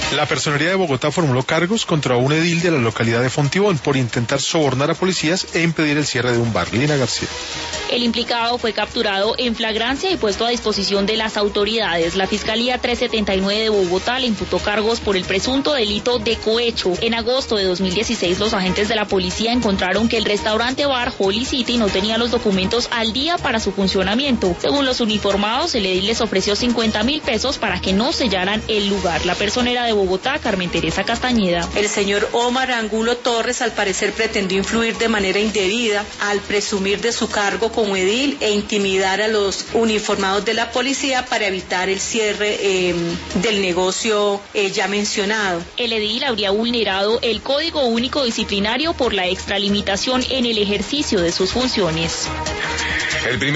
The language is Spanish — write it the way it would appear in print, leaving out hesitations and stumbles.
La Personería de Bogotá formuló cargos contra un edil de la localidad de Fontibón por intentar sobornar a policías e impedir el cierre de un bar. Lina García. El implicado fue capturado en flagrancia y puesto a disposición de las autoridades. La Fiscalía 379 de Bogotá le imputó cargos por el presunto delito de cohecho. En agosto de 2016, los agentes de la policía encontraron que el restaurante bar Holy City no tenía los documentos al día para su funcionamiento. Según los uniformados, el edil les ofreció 50.000 pesos para que no sellaran el lugar. La personera de Bogotá, Carmen Teresa Castañeda. El señor Omar Angulo Torres, al parecer, pretendió influir de manera indebida al presumir de su cargo como edil e intimidar a los uniformados de la policía para evitar el cierre del negocio ya mencionado. El edil habría vulnerado el Código Único Disciplinario por la extralimitación en el ejercicio de sus funciones.